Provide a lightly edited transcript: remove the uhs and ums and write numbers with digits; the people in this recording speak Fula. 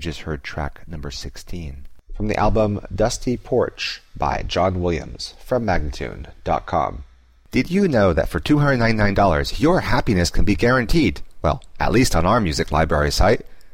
You just heard track number 16. From the album Dusty Porch by John Williams from Magnatune.com. Did you know that for $299, your happiness can be guaranteed? Well, at least on our music library site.